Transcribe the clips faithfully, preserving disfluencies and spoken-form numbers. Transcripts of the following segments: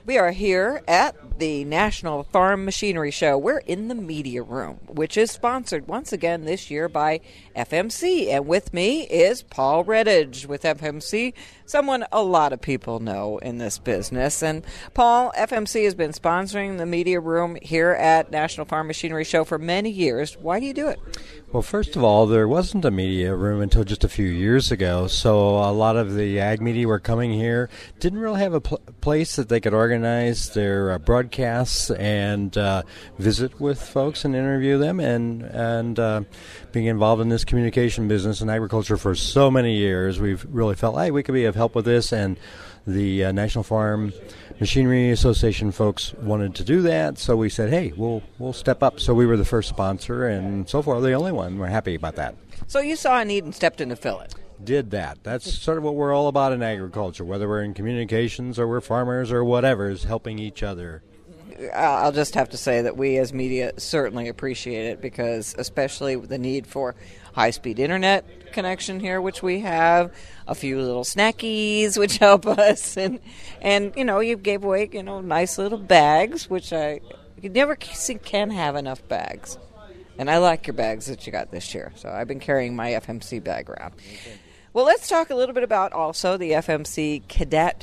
We are here at the National Farm Machinery Show. We're in the media room, which is sponsored once again this year by F M C. And with me is Paul Redditch with F M C, someone a lot of people know in this business. And Paul, F M C has been sponsoring the media room here at National Farm Machinery Show for many years. Why do you do it? Well, first of all, there wasn't a media room until just a few years ago, so a lot of the ag media were coming here, didn't really have a pl- place that they could organize their uh, broadcasts and uh, visit with folks and interview them, and and uh, being involved in this communication business and agriculture for so many years, we've really felt, hey, we could be of help with this, and the uh, National Farm Machinery Association folks wanted to do that, so we said, hey, we'll we'll step up. So we were the first sponsor, and so far the only one. We're happy about that. So you saw a need and stepped in to fill it. Did that. That's sort of what we're all about in agriculture, whether we're in communications or we're farmers or whatever, is helping each other. I'll just have to say that we as media certainly appreciate it, because especially the need for high-speed internet connection here, which we have, a few little snackies, which help us, and, and you know, you gave away, you know, nice little bags, which I you never can have enough bags. And I like your bags that you got this year, so I've been carrying my F M C bag around. Okay. Well, let's talk a little bit about also the F M C Cadet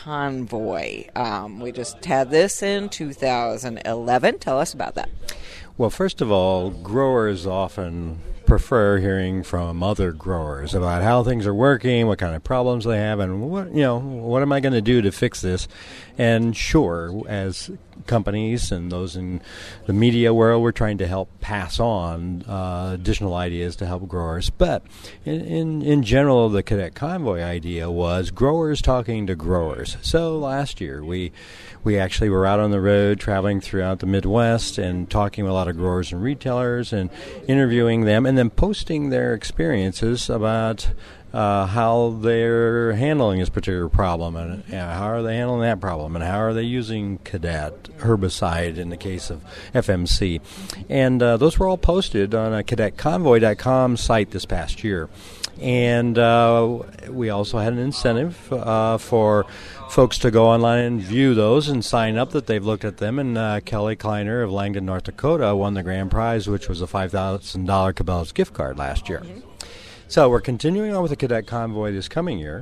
Convoy. Um, we just had this in two thousand eleven. Tell us about that. Well, first of all, growers often prefer hearing from other growers about how things are working, what kind of problems they have, and what you know, what am I going to do to fix this? And sure, as companies and those in the media world, we're trying to help pass on uh, additional ideas to help growers. But in, in in general, the Cadet Convoy idea was growers talking to growers. So last year, we we actually were out on the road traveling throughout the Midwest and talking with a lot of growers and retailers and interviewing them, and then posting their experiences about uh, how they're handling this particular problem, and you know, how are they handling that problem, and how are they using Cadet herbicide in the case of F M C. And uh, those were all posted on a cadet convoy dot com site this past year. And uh, we also had an incentive uh, for folks to go online and view those and sign up that they've looked at them. And uh, Kelly Kleiner of Langdon, North Dakota won the grand prize, which was a five thousand dollars Cabela's gift card last year. Mm-hmm. So we're continuing on with the Cadet Convoy this coming year.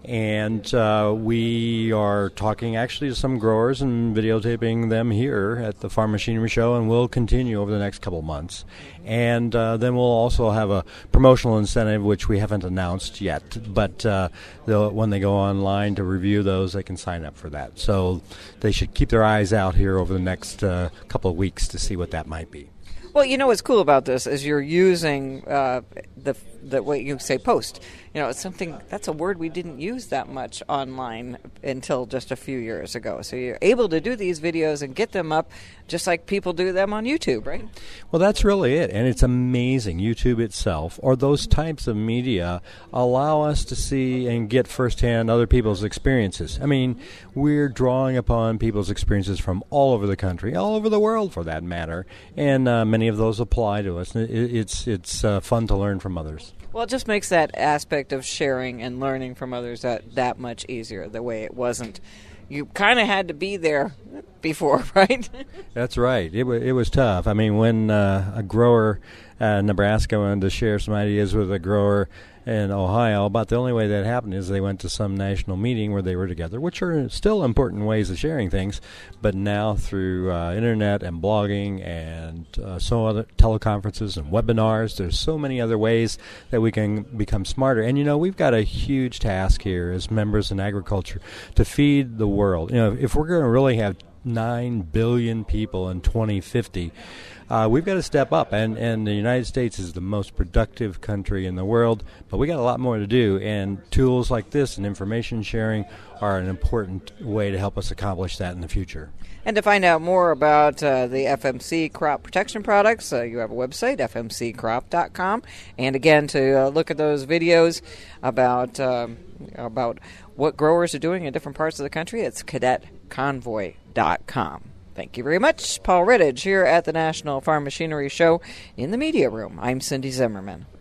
And uh, we are talking actually to some growers and videotaping them here at the Farm Machinery Show, and we'll continue over the next couple months. And uh, then we'll also have a promotional incentive, which we haven't announced yet. But uh, when they go online to review those, they can sign up for that. So they should keep their eyes out here over the next uh, couple of weeks to see what that might be. Well, you know what's cool about this is you're using uh, the the way you say post. You know, it's something that's a word we didn't use that much online until just a few years ago. So you're able to do these videos and get them up just like people do them on YouTube, right? Well, that's really it, and it's amazing. YouTube itself, or those types of media, allow us to see and get firsthand other people's experiences. I mean, we're drawing upon people's experiences from all over the country, all over the world for that matter, and uh, many of those apply to us. It's it's uh, fun to learn from others. Well, it just makes that aspect of sharing and learning from others that, that much easier, the way it wasn't. You kind of had to be there before, right? That's right. It, w- it was tough. I mean, when uh, a grower in Nebraska wanted to share some ideas with a grower in Ohio, about the only way that happened is they went to some national meeting where they were together, which are still important ways of sharing things, but now through uh, internet and blogging and uh, so other teleconferences and webinars, there's so many other ways that we can become smarter. And, you know, we've got a huge task here as members in agriculture to feed the world. You know, if we're going to really have nine billion people in twenty fifty, Uh, we've got to step up, and, and the United States is the most productive country in the world, but we got a lot more to do, and tools like this and information sharing are an important way to help us accomplish that in the future. And to find out more about uh, the F M C crop protection products, uh, you have a website, F M C crop dot com, and again, to uh, look at those videos about um, about what growers are doing in different parts of the country, it's cadet convoy dot com. Thank you very much. Paul Redditch here at the National Farm Machinery Show in the Media Room. I'm Cindy Zimmerman.